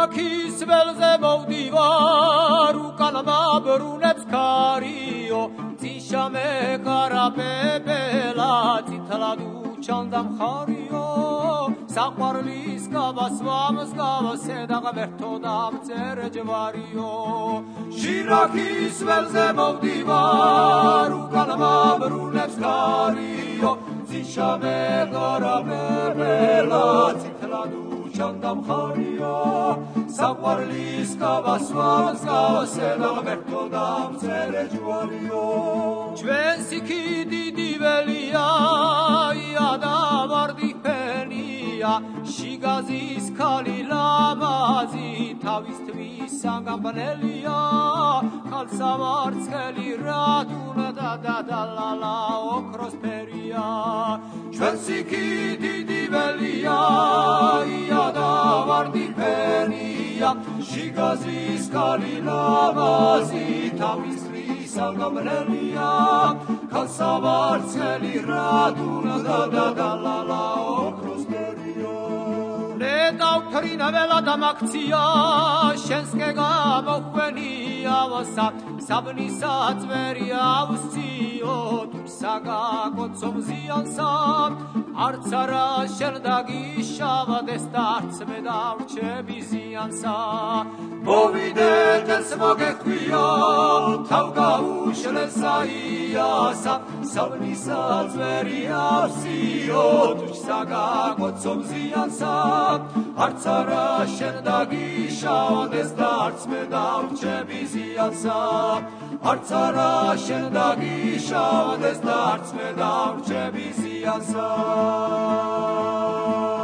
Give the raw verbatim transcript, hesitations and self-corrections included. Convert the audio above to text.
ჟირაქის ველზე მოვდივარ უკანა ბრუნებს ქარიო წიშამე კარაპეპელა წითლად უჩანდა მხარიო საყვარლის გავასვამს გავასე და ღმერთო დამწერე ჯვარიო ჟირაქის ველზე მოვდივარ უკანა ბრუნებს ქარიო წიშამე კარაპეპელა წითლად უჩანდა მხარიო საყვარლის გავასვამს გავასე და ღმერთო დამწერე ჯვარიო ჩვენ სიქიდი დიველია იადა ვარდი ფენია შიგაზის ქალი ლამაზი თავისთვის სანგამბნელია ხალსავარცხელი რატუნა და დადალალა ოქროს ფერია ჩვენ სიქიდი დიველია იადა ვარდი ფენია შიგაზის ქალი ლამაზი თავისთვის სანგამბნელია ხალსავარცხელი რატუნა და დადალალა ოქროს ფერია ნეტავთრინა ველა დამაქცია შენსკე გამოხვენია ვასა საბნისა წვერი ავსციო თურსაგა კოცომ ზიანსა არც არა შენ დაგიშავდეს და არც მე დავრჩები ზიანსა მოვიდეთ ეს მოგეხვია თავ გაუშლეს აიასა საბნისა წვერი ავსციო თურსაგა კოცომ ზიანსა არც არა შენ დაგიშავდეს და არც მე დავრჩები ზიანსა არც არა შენ დაგიშავდეს და არც მე დავრჩები ზიანსა